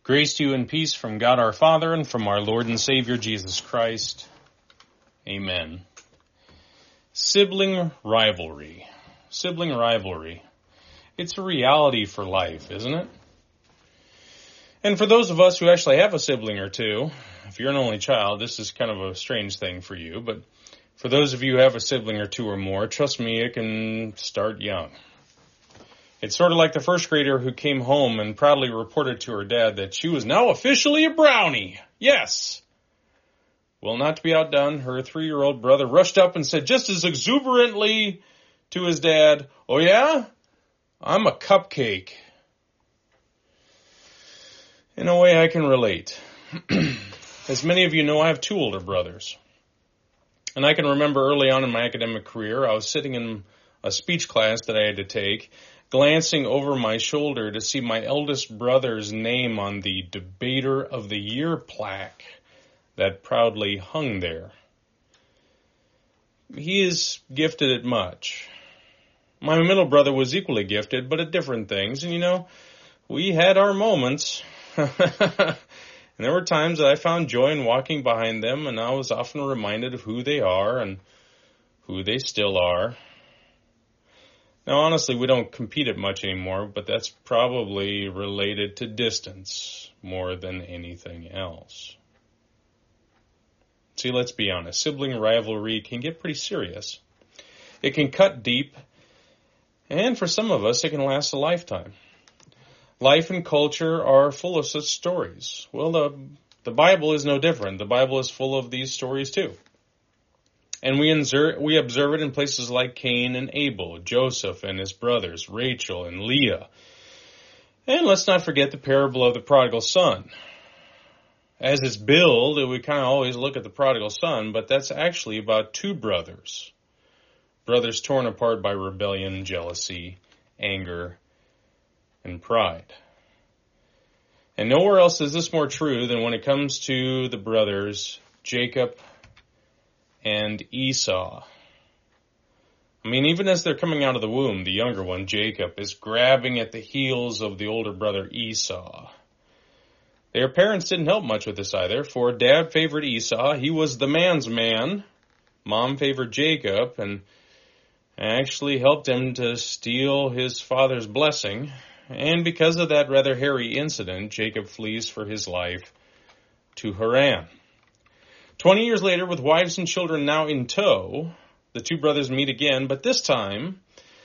Grace to you and peace from God our Father and from our Lord and Savior Jesus Christ. Amen. Sibling rivalry. Sibling rivalry. It's a reality for life, isn't it? And for those of us who actually have a sibling or two, if you're an only child, this is kind of a strange thing for you, but for those of you who have a sibling or two or more, trust me, it can start young. It's sort of like the first grader who came home and proudly reported to her dad that she was now officially a brownie. Yes! Well, not to be outdone, her 3-year-old brother rushed up and said just as exuberantly to his dad, "Oh yeah? I'm a cupcake." In a way I can relate. As many of you know, I have 2 older brothers. And I can remember early on in my academic career, I was sitting in a speech class that I had to take, glancing over my shoulder to see my eldest brother's name on the Debater of the Year plaque that proudly hung there. He is gifted at much. My middle brother was equally gifted, but at different things. And we had our moments. And there were times that I found joy in walking behind them, and I was often reminded of who they are and who they still are. Now, honestly, we don't compete at much anymore, but that's probably related to distance more than anything else. See, let's be honest. Sibling rivalry can get pretty serious. It can cut deep, and for some of us, it can last a lifetime. Life and culture are full of such stories. Well, the Bible is no different. The Bible is full of these stories too. And we observe it in places like Cain and Abel, Joseph and his brothers, Rachel and Leah. And let's not forget the parable of the prodigal son. As it's billed, we kind of always look at the prodigal son, but that's actually about 2 brothers. Brothers torn apart by rebellion, jealousy, anger, and pride. And nowhere else is this more true than when it comes to the brothers, Jacob and Esau. I mean, even as they're coming out of the womb, the younger one, Jacob, is grabbing at the heels of the older brother, Esau. Their parents didn't help much with this either, for Dad favored Esau. He was the man's man. Mom favored Jacob and actually helped him to steal his father's blessing. And because of that rather hairy incident, Jacob flees for his life to Haran. 20 years later, with wives and children now in tow, the 2 brothers meet again, but this time,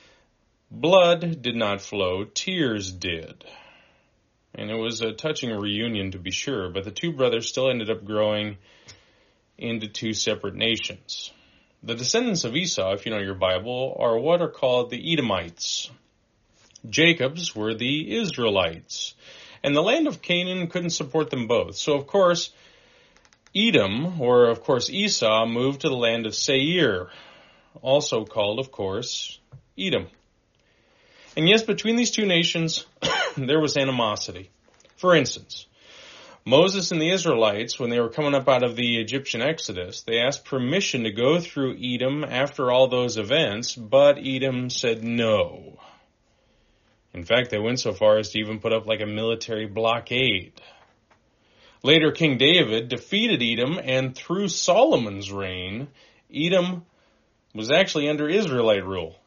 blood did not flow, tears did. And it was a touching reunion to be sure, but the 2 brothers still ended up growing into 2 separate nations. The descendants of Esau, if you know your Bible, are what are called the Edomites. Jacob's were the Israelites. And the land of Canaan couldn't support them both. So, of course, Edom, or of course Esau, moved to the land of Seir, also called, of course, Edom. And yes, between these 2 nations, there was animosity. For instance, Moses and the Israelites, when they were coming up out of the Egyptian Exodus, they asked permission to go through Edom after all those events, but Edom said no. In fact, they went so far as to even put up like a military blockade. Later, King David defeated Edom, and through Solomon's reign, Edom was actually under Israelite rule.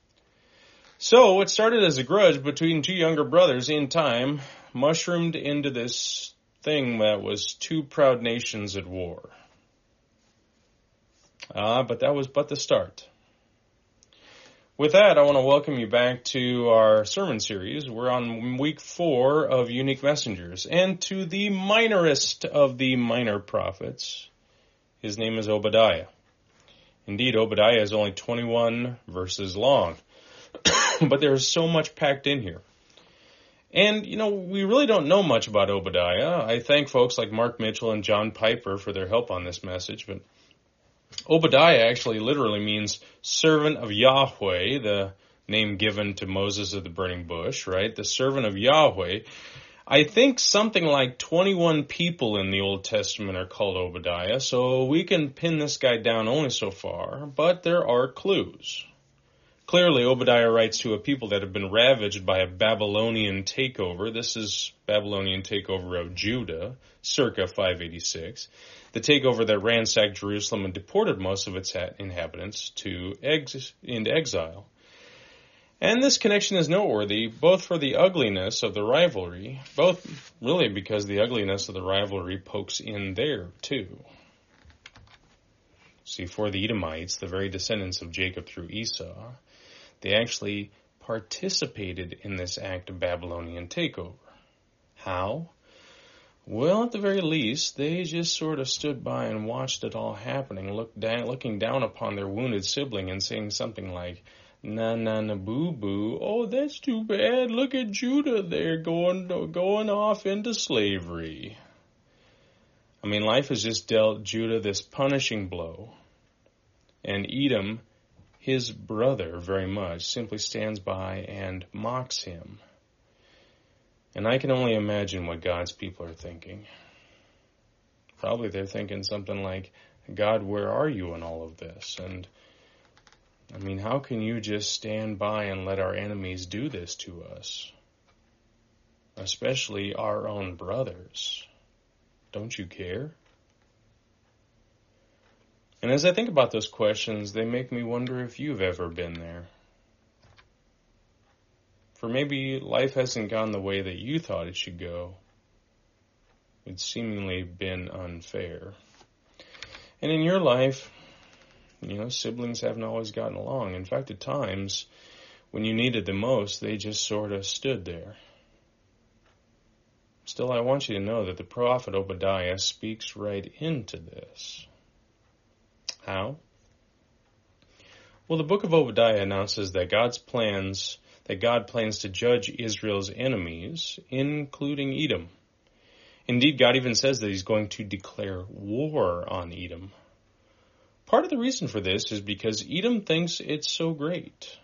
So, what started as a grudge between 2 younger brothers in time mushroomed into this thing that was 2 proud nations at war. But that was but the start. With that, I want to welcome you back to our sermon series. We're on week 4 of Unique Messengers, and to the minorest of the minor prophets. His name is Obadiah. Indeed, Obadiah is only 21 verses long, but there's so much packed in here. And, we really don't know much about Obadiah. I thank folks like Mark Mitchell and John Piper for their help on this message, but Obadiah actually literally means servant of Yahweh, the name given to Moses of the burning bush, right? The servant of Yahweh. I think something like 21 people in the Old Testament are called Obadiah, so we can pin this guy down only so far, but there are clues. Clearly, Obadiah writes to a people that have been ravaged by a Babylonian takeover. This is Babylonian takeover of Judah, circa 586. The takeover that ransacked Jerusalem and deported most of its inhabitants into exile. And this connection is noteworthy, both for the ugliness of the rivalry, both really because the ugliness of the rivalry pokes in there, too. See, for the Edomites, the very descendants of Jacob through Esau, they actually participated in this act of Babylonian takeover. How? Well, at the very least, they just sort of stood by and watched it all happening, looking down upon their wounded sibling and saying something like, "Na na na boo boo, oh that's too bad, look at Judah there going off into slavery." I mean, life has just dealt Judah this punishing blow, and Edom, his brother very much, simply stands by and mocks him. And I can only imagine what God's people are thinking. Probably they're thinking something like, "God, where are you in all of this?" And I mean, how can you just stand by and let our enemies do this to us? Especially our own brothers. Don't you care? And as I think about those questions, they make me wonder if you've ever been there. For maybe life hasn't gone the way that you thought it should go. It's seemingly been unfair. And in your life, siblings haven't always gotten along. In fact, at times, when you needed them most, they just sort of stood there. Still, I want you to know that the prophet Obadiah speaks right into this. How? Well, the book of Obadiah announces that God plans to judge Israel's enemies, including Edom. Indeed, God even says that he's going to declare war on Edom. Part of the reason for this is because Edom thinks it's so great.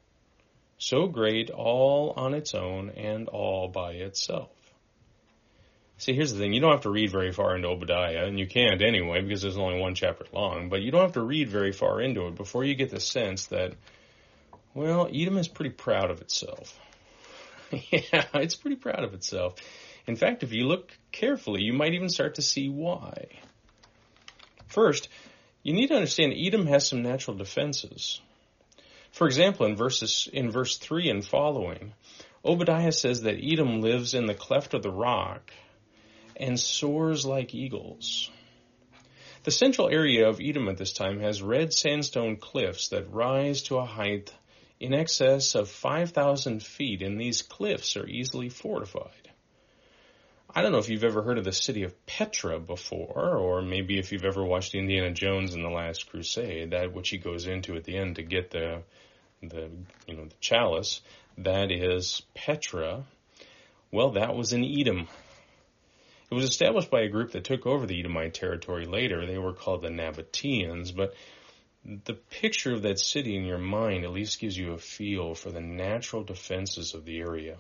So great all on its own and all by itself. See, here's the thing. You don't have to read very far into Obadiah, and you can't anyway because there's only one chapter long, but you don't have to read very far into it before you get the sense that, well, Edom is pretty proud of itself. Yeah, it's pretty proud of itself. In fact, if you look carefully, you might even start to see why. First, you need to understand Edom has some natural defenses. For example, in verse 3 and following, Obadiah says that Edom lives in the cleft of the rock and soars like eagles. The central area of Edom at this time has red sandstone cliffs that rise to a height in excess of 5,000 feet, and these cliffs are easily fortified. I don't know if you've ever heard of the city of Petra before, or maybe if you've ever watched Indiana Jones in The Last Crusade, that which he goes into at the end to get the chalice. That is Petra. Well, that was in Edom. It was established by a group that took over the Edomite territory later. They were called the Nabateans, but the picture of that city in your mind at least gives you a feel for the natural defenses of the area.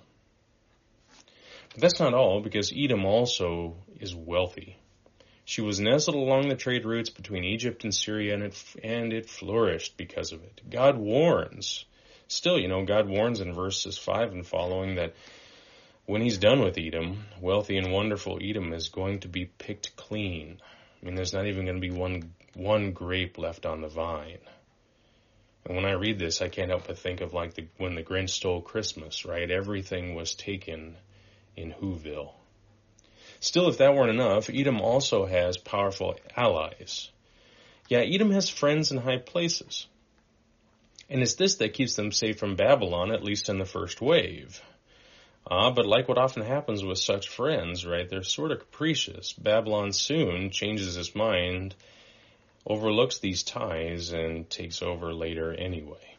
But that's not all, because Edom also is wealthy. She was nestled along the trade routes between Egypt and Syria, and it flourished because of it. God warns. Still, God warns in verses 5 and following that when he's done with Edom, wealthy and wonderful Edom is going to be picked clean. I mean, there's not even going to be one grape left on the vine. And when I read this, I can't help but think of when the Grinch stole Christmas, right? Everything was taken in Whoville. Still, if that weren't enough, Edom also has powerful allies. Yeah, Edom has friends in high places. And it's this that keeps them safe from Babylon, at least in the first wave. But like what often happens with such friends, right, they're sort of capricious. Babylon soon changes its mind, overlooks these ties, and takes over later anyway.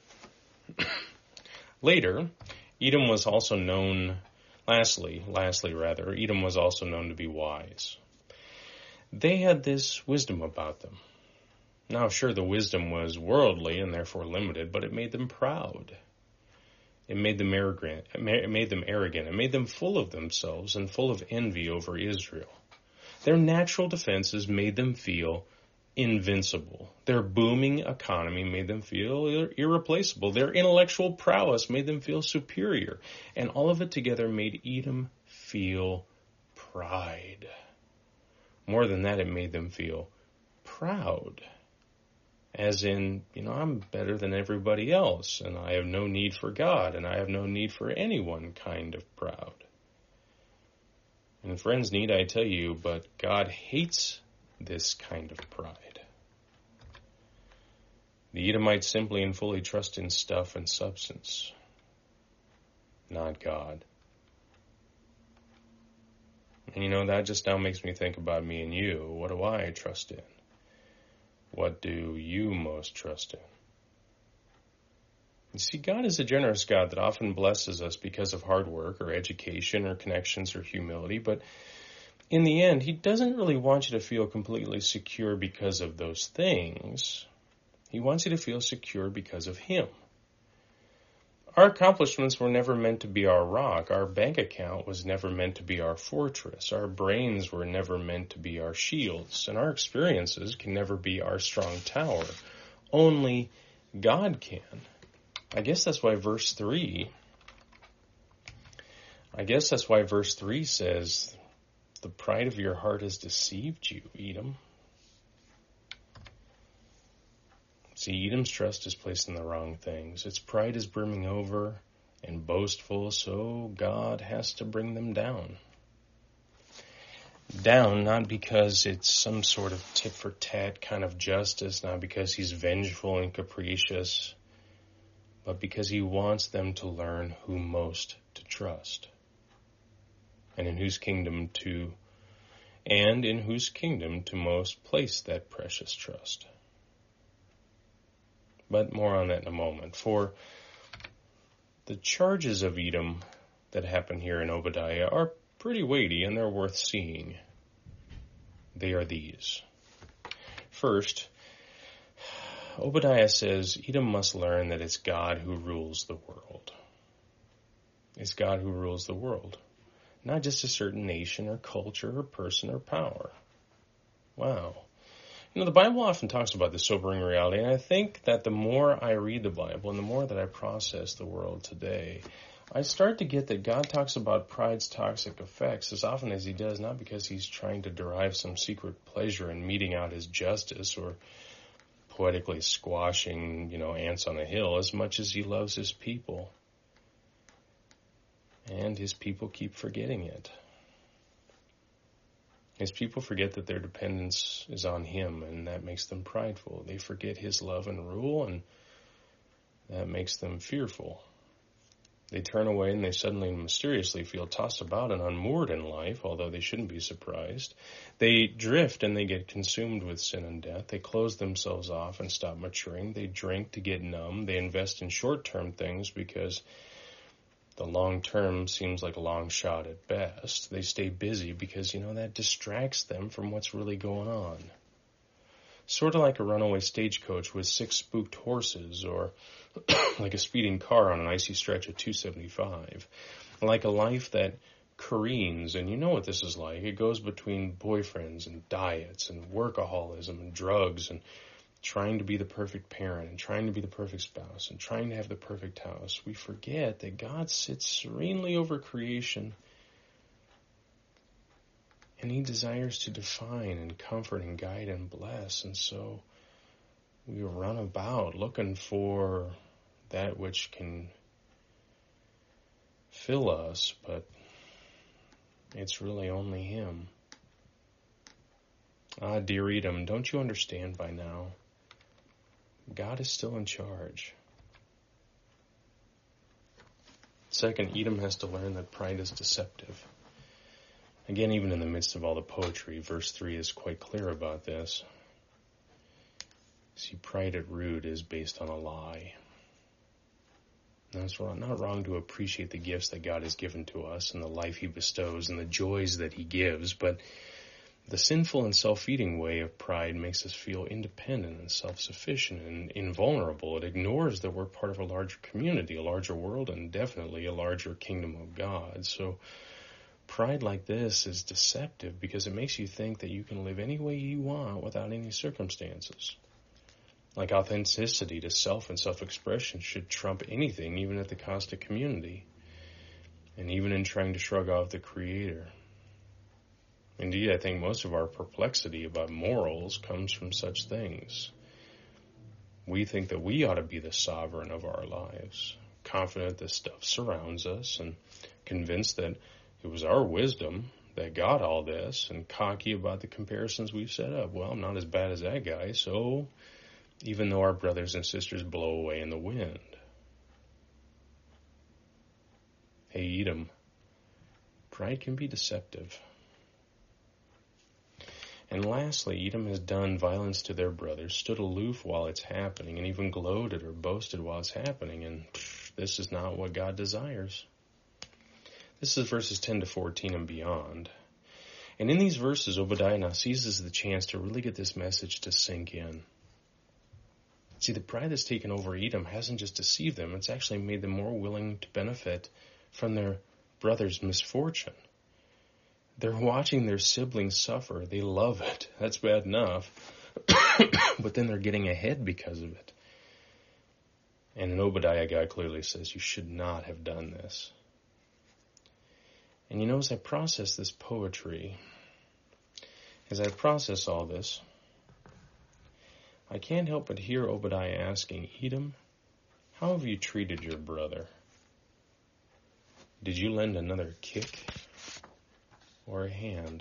Later, Edom was also known, lastly, Edom was also known to be wise. They had this wisdom about them. Now, sure, the wisdom was worldly and therefore limited, but it made them proud. It made them arrogant. It made them full of themselves and full of envy over Israel. Their natural defenses made them feel invincible. Their booming economy made them feel irreplaceable. Their intellectual prowess made them feel superior. And all of it together made Edom feel pride. More than that, it made them feel proud. As in, I'm better than everybody else, and I have no need for God, and I have no need for anyone kind of proud. And friends, need I tell you, but God hates this kind of pride. The Edomites simply and fully trust in stuff and substance, not God. And that just now makes me think about me and you. What do I trust in? What do you most trust in? You see, God is a generous God that often blesses us because of hard work or education or connections or humility, but in the end, He doesn't really want you to feel completely secure because of those things. He wants you to feel secure because of Him. Our accomplishments were never meant to be our rock. Our bank account was never meant to be our fortress. Our brains were never meant to be our shields. And our experiences can never be our strong tower. Only God can. I guess that's why verse 3 says, the pride of your heart has deceived you, Edom. See, Edom's trust is placed in the wrong things. Its pride is brimming over and boastful, so God has to bring them down. Down, not because it's some sort of tit-for-tat kind of justice, not because He's vengeful and capricious, but because He wants them to learn who most to trust, and in whose kingdom to most place that precious trust. But more on that in a moment. For the charges of Edom that happen here in Obadiah are pretty weighty, and they're worth seeing. They are these. First, Obadiah says Edom must learn that it's God who rules the world. It's God who rules the world, not just a certain nation or culture or person or power. Wow. The Bible often talks about this sobering reality, and I think that the more I read the Bible and the more that I process the world today, I start to get that God talks about pride's toxic effects as often as He does, not because He's trying to derive some secret pleasure in meting out His justice or poetically squashing, ants on a hill, as much as He loves His people. And His people keep forgetting it. His people forget that their dependence is on Him, and that makes them prideful. They forget His love and rule, and that makes them fearful. They turn away, and they suddenly and mysteriously feel tossed about and unmoored in life, although they shouldn't be surprised. They drift, and they get consumed with sin and death. They close themselves off and stop maturing. They drink to get numb. They invest in short-term things because the long term seems like a long shot at best. They stay busy because, that distracts them from what's really going on. Sort of like a runaway stagecoach with 6 spooked horses, or like a speeding car on an icy stretch of 275. Like a life that careens, and you know what this is like. It goes between boyfriends and diets and workaholism and drugs and trying to be the perfect parent and trying to be the perfect spouse and trying to have the perfect house. We forget that God sits serenely over creation, and He desires to define and comfort and guide and bless. And so we run about looking for that which can fill us, but it's really only Him. Ah, dear Edom, don't you understand by now? God is still in charge. Second, Edom has to learn that pride is deceptive. Again, even in the midst of all the poetry, verse 3 is quite clear about this. See, pride at root is based on a lie. Now, it's not wrong to appreciate the gifts that God has given to us and the life He bestows and the joys that He gives, but the sinful and self-feeding way of pride makes us feel independent and self-sufficient and invulnerable. It ignores that we're part of a larger community, a larger world, and definitely a larger kingdom of God. So Pride like this is deceptive because it makes you think that you can live any way you want without any circumstances. Like authenticity to self and self-expression should trump anything, even at the cost of community, and even in trying to shrug off the Creator. Indeed, I think most of our perplexity about morals comes from such things. We think that we ought to be the sovereign of our lives, confident that stuff surrounds us, and convinced that it was our wisdom that got all this, and cocky about the comparisons we've set up. Well, I'm not as bad as that guy, so even though our brothers and sisters blow away in the wind. Hey, Edom, pride can be deceptive. And lastly, Edom has done violence to their brothers, stood aloof while it's happening, and even gloated or boasted while it's happening, and this is not what God desires. This is verses 10 to 14 and beyond. And in these verses, Obadiah now seizes the chance to really get this message to sink in. See, the pride that's taken over Edom hasn't just deceived them, it's actually made them more willing to benefit from their brother's misfortune. They're watching their siblings suffer. They love it. That's bad enough. But then they're getting ahead because of it. And in Obadiah, God clearly says, you should not have done this. And as I process this poetry, as I process all this, I can't help but hear Obadiah asking, Edom, how have you treated your brother? Did you lend another kick or a hand?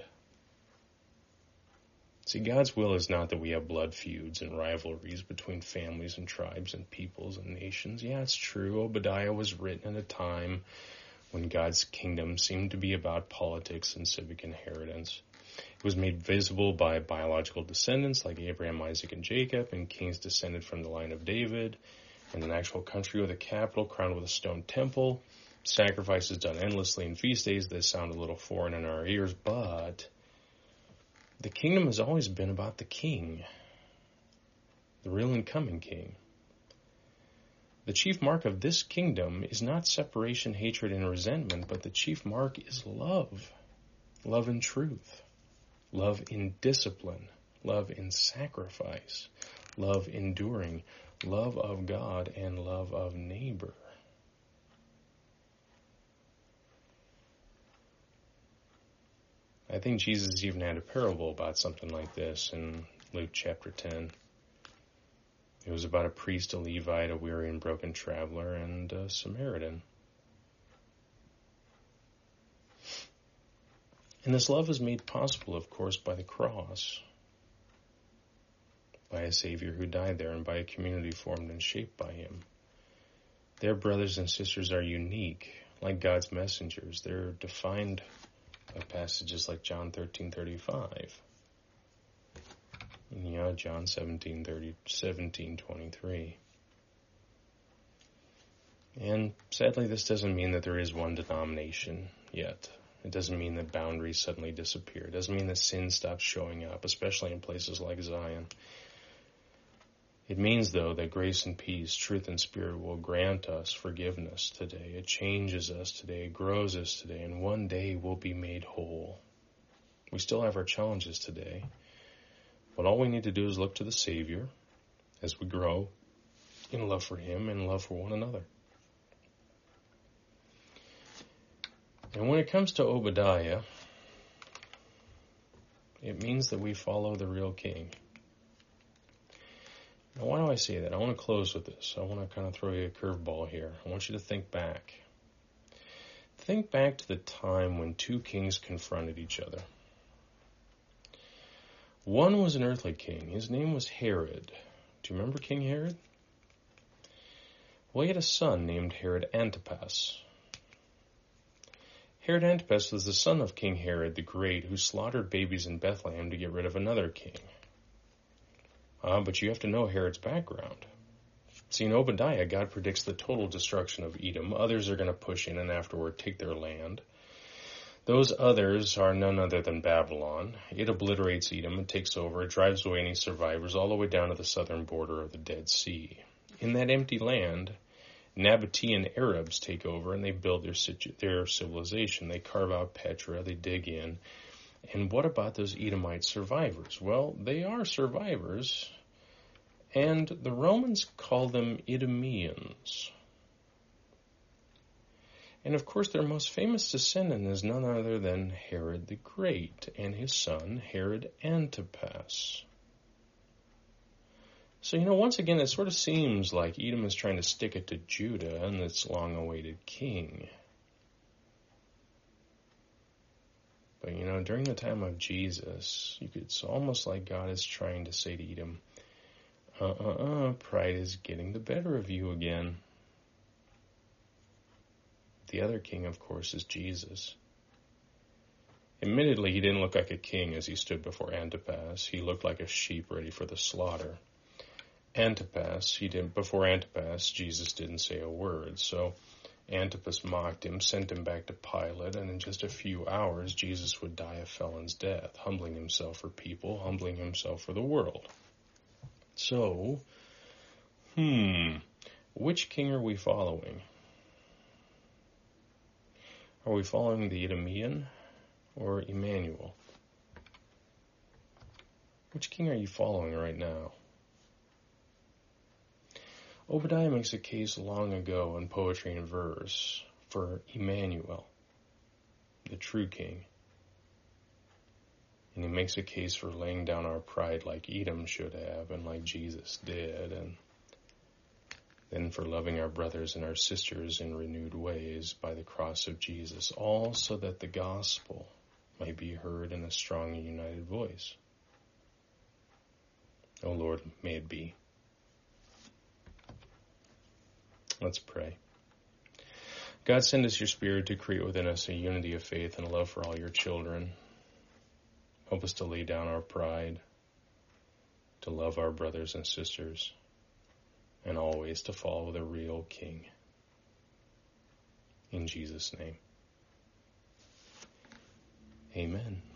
See, God's will is not that we have blood feuds and rivalries between families and tribes and peoples and nations. Yeah, it's true. Obadiah was written at a time when God's kingdom seemed to be about politics and civic inheritance. It was made visible by biological descendants like Abraham, Isaac, and Jacob, and kings descended from the line of David, and an actual country with a capital crowned with a stone temple, sacrifices done endlessly in feast days that sound a little foreign in our ears, but the kingdom has always been about the king, the real and coming king. The chief mark of this kingdom is not separation, hatred, and resentment, but the chief mark is love. Love in truth. Love in discipline. Love in sacrifice. Love enduring. Love of God and love of neighbor. I think Jesus even had a parable about something like this in Luke chapter 10. It was about a priest, a Levite, a weary and broken traveler, and a Samaritan. And this love is made possible, of course, by the cross, by a Savior who died there, and by a community formed and shaped by him. Their brothers and sisters are unique, like God's messengers. They're defined by passages like John 13:35. And John 17:23. And sadly, this doesn't mean that there is one denomination yet. It doesn't mean that boundaries suddenly disappear. It doesn't mean that sin stops showing up, especially in places like Zion. It means, though, that grace and peace, truth and spirit will grant us forgiveness today. It changes us today, it grows us today, and one day we'll be made whole. We still have our challenges today, but all we need to do is look to the Savior as we grow in love for Him and love for one another. And when it comes to Obadiah, it means that we follow the real King. Now, why do I say that? I want to close with this. I want to kind of throw you a curveball here. I want you to think back. Think back to the time when two kings confronted each other. One was an earthly king. His name was Herod. Do you remember King Herod? Well, he had a son named Herod Antipas. Herod Antipas was the son of King Herod the Great, who slaughtered babies in Bethlehem to get rid of another king. But you have to know Herod's background. See, in Obadiah, God predicts the total destruction of Edom. Others are going to push in and afterward take their land. Those others are none other than Babylon. It obliterates Edom, it takes over, it drives away any survivors all the way down to the southern border of the Dead Sea. In that empty land, Nabatean Arabs take over and they build their civilization. They carve out Petra, they dig in. And what about those Edomite survivors? Well, they are survivors, and the Romans call them Idumeans. And of course, their most famous descendant is none other than Herod the Great and his son, Herod Antipas. So, once again, it sort of seems like Edom is trying to stick it to Judah and its long-awaited king. But, during the time of Jesus, it's almost like God is trying to say to Edom, pride is getting the better of you again. The other king, of course, is Jesus. Admittedly, he didn't look like a king as he stood before Antipas. He looked like a sheep ready for the slaughter. Before Antipas, Jesus didn't say a word, so Antipas mocked him, sent him back to Pilate, and in just a few hours, Jesus would die a felon's death, humbling himself for people, humbling himself for the world. So, which king are we following? Are we following the Idumean or Emmanuel? Which king are you following right now? Obadiah makes a case long ago in Poetry and Verse for Emmanuel, the true king. And he makes a case for laying down our pride like Edom should have and like Jesus did, and then for loving our brothers and our sisters in renewed ways by the cross of Jesus, all so that the gospel might be heard in a strong and united voice. O Lord, may it be. Let's pray. God, send us your Spirit to create within us a unity of faith and love for all your children. Help us to lay down our pride, to love our brothers and sisters, and always to follow the real King. In Jesus' name, amen.